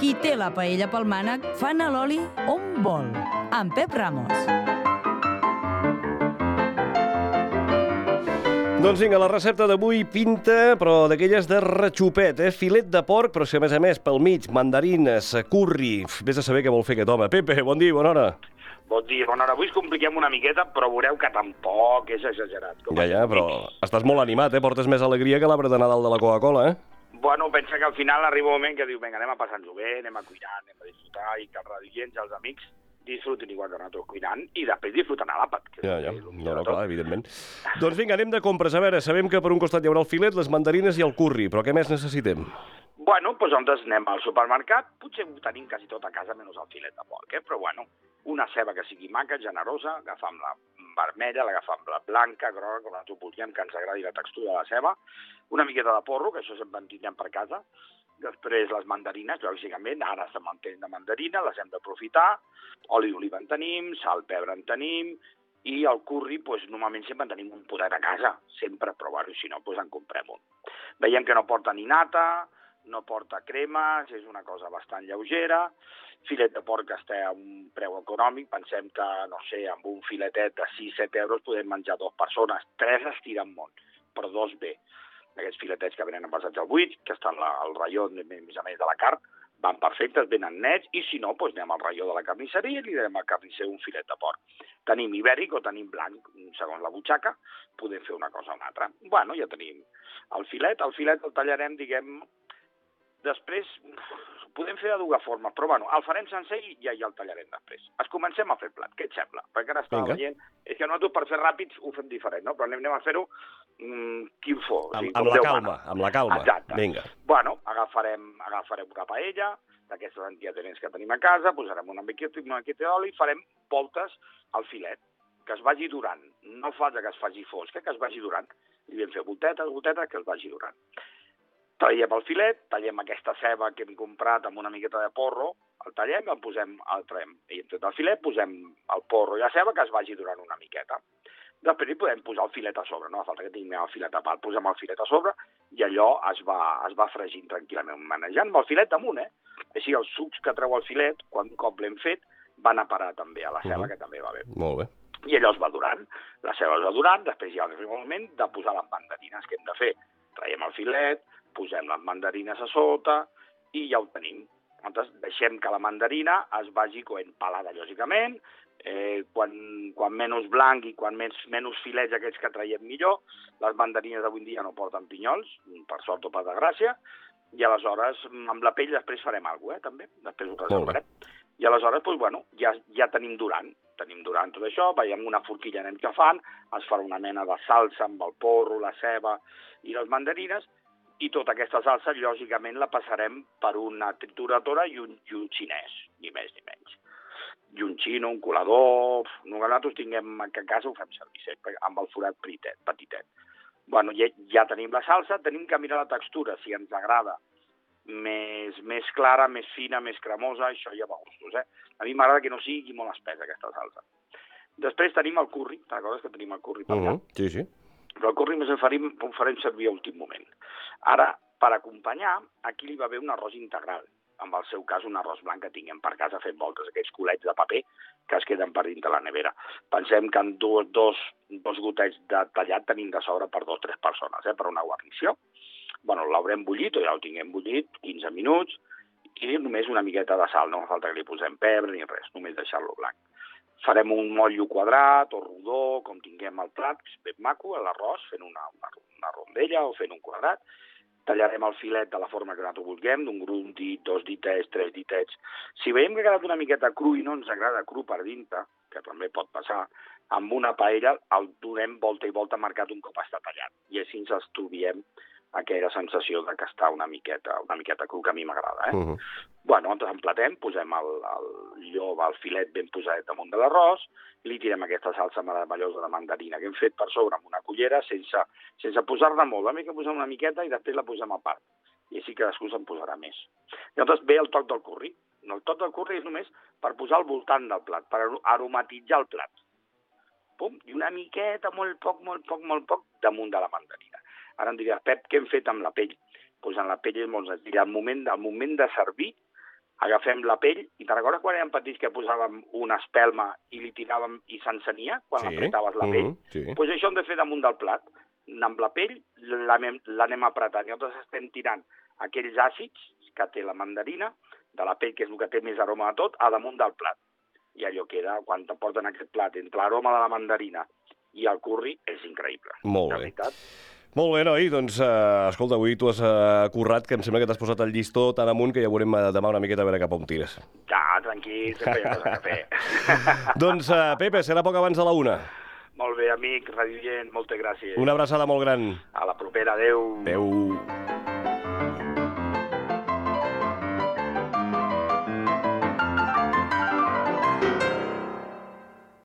Qui té la paella pel mànec, fa anar l'oli on vol. Amb Pep Ramos. Doncs vinga, la recepta d'avui pinta, però d'aquelles de ratxopet, Filet de porc, però si a més pel mig, mandarines, curri... Vés a saber què vol fer aquest home. Pepe, bon dia, bona hora. Bon dia, bona hora. Avui ens compliquem una miqueta, però veureu que tampoc és exagerat. Ja, però estàs molt animat, Portes més alegria que l'arbre de Nadal de la Coca-Cola, Bueno, pensa que al final arriba un moment que diu, vinga, anem a passar-nos-ho bé, anem a cuinar, anem a disfrutar, i que els radioients, els amics, disfrutin igual que nosaltres cuinant, i després disfruten a l'àpat. Ja. No, clar, evidentment. Doncs vinga, anem de compres. A veure, sabem que per un costat hi haurà el filet, les mandarines i el curri, però què més necessitem? Bueno, doncs nosaltres anem al supermercat, potser ho tenim quasi tot a casa, menys el filet de porc, però bueno, una ceba que sigui maca, generosa, agafam la vermella, l'agafam la blanca, groga, com nosaltres volíem, que ens agradi la textura de la ceba, una miqueta de porro, que això sempre en tindrem per casa, després les mandarines, lògicament, ara estem en temps de mandarina, les hem d'aprofitar, oli d'oliva en tenim, sal, pebre en tenim, i el curri, doncs, normalment sempre en tenim un podet a casa, sempre, però bueno, si no, doncs en comprem un. Veiem que no porta ni nata, no porta crema, és una cosa bastant lleugera, filet de porc que està a un preu econòmic, pensem que, no sé, amb un filetet de 6-7 euros podem menjar 2 persones, 3 es tiren molt, però 2 bé. Aquests filetets que venen envasats al buit, que estan al raió, a més de la carn, van perfectes, venen nets, i si no, doncs anem al raió de la carnisseria i li donem al carnisser un filet de porc. Tenim ibèric o tenim blanc, segons la butxaca, podem fer una cosa o una altra. Bueno, ja tenim el filet el tallarem, diguem, després podem fer de dues formes, però bueno, el farem sencer i ja el tallarem després. Comencem a fer el plat, què et sembla? Perquè ara estava veient, és que nosaltres per fer ràpids ho fem diferent, no? Però anem a fer-ho quin fos. Amb la calma. Exacte. Vinga. Bueno, agafarem una paella, d'aquestes antiadherents que tenim a casa, posarem una miqueta d'oli i farem voltes al filet, que es vagi durant. No falta que es faci fosca, que es vagi durant. I vam fer voltetes, que es vagi durant. Tallem el filet, tallem aquesta ceba que hem comprat amb una miqueta de porro, el tallem, el traiem. I en tot el filet posem el porro i la ceba que es vagi durant una miqueta. Després hi podem posar el filet a sobre, no fa falta que tinguem el filet a part, posem el filet a sobre i allò es va fregint tranquil·lament, manejant amb el filet damunt, Així els sucs que treu el filet, quan un cop l'hem fet, van a parar també a la ceba, que també va bé. Molt bé. I allò es va durant, la ceba es va durant, després ja arriba el moment de posar les mandarines que hem de fer. Traiem el filet, posem les mandarines a sota i ja ho tenim. Llavors deixem que la mandarina es vagi coent pelada, lògicament, quan menys blanc i quan menys filets aquests que traiem millor. Les mandarines d'avui en dia no porten pinyols, per sort o per desgràcia, i aleshores amb la pell després farem alguna cosa, també, després ho reservarem. I aleshores, doncs, bueno, ja tenim durant tot això, veiem una forquilla anem que fan, es fa una mena de salsa amb el porro, la ceba i les mandarines, i tota aquesta salsa, lògicament, la passarem per una trituradora i un xinès, ni més ni menys. I un xino, un colador... Nosaltres tinguem a casa, ho fem servir amb el forat petitet. Bueno, ja tenim la salsa, tenim que mirar la textura, si ens agrada més clara, més fina, més cremosa, això ja va a gustos, A mi m'agrada que no sigui molt espessa, aquesta salsa. Després tenim el curri, te'n recordes que tenim el curri per allà? Sí. Però el curri més el farem servir a últim moment. Ara, per acompanyar, aquí li va haver un arròs integral, en el seu cas un arròs blanc que tinguem per casa fent voltes, aquests culets de paper que es queden per dintre la nevera. Pensem que en dos gotets de tallat tenim de sobre per 2 o 3 persones, per una guarnició. Bueno, l'haurem bullit, o ja ho tinguem bullit, 15 minuts, i només una miqueta de sal, no fa falta que li posem pebre ni res, només deixar-lo blanc. Farem un motllo quadrat o rodó, com tinguem el plat, ben maco, l'arròs, fent una rondella o fent un quadrat. Tallarem el filet de la forma que nosaltres vulguem, d'un grup dit, 2 ditets, 3 ditets. Si veiem que ha quedat una miqueta cru i no ens agrada cru per dintre, que també pot passar, amb una paella el donem volta i volta marcat un cop està tallat. I així ens estudiem aquella sensació de que està una miqueta cru, que a mi m'agrada. Bueno, ens emplatem, posem el filet ben posadet damunt de l'arròs, li tirem aquesta salsa meravellosa de mandarina que hem fet per sobre amb una cullera, sense posar-ne molt, a mi que posem una miqueta i després la posem a part. I així cadascú se'n posarà més. Llavors ve el toc del curri. El toc del curri és només per posar al voltant del plat, per aromatitzar el plat. Pum, i una miqueta, molt poc, damunt de la mandarina. Ara em diràs, Pep, què hem fet amb la pell? Doncs en la pell és molt senzill. Al moment de servir, agafem la pell, i te'n recordes quan érem petits que posàvem una espelma i li tiràvem i s'encenia quan apretaves la pell? Doncs això hem de fer damunt del plat. Amb la pell l'anem apretant. I nosaltres estem tirant aquells àcids que té la mandarina, de la pell, que és el que té més aroma de tot, a damunt del plat. I allò queda, quan te porten aquest plat, entre l'aroma de la mandarina i el curri, és increïble. Molt bé. Molt bé, noi, doncs, escolta, avui tu has currat, que em sembla que t'has posat el llistó tan amunt que ja veurem demà una miqueta a veure cap on tires. Ja, tranquil, sempre hi ha cosa a fer. Doncs, Pepe, serà poc abans de la 1. Molt bé, amic, radioient, moltes gràcies. Una abraçada molt gran. A la propera, adeu. Adeu.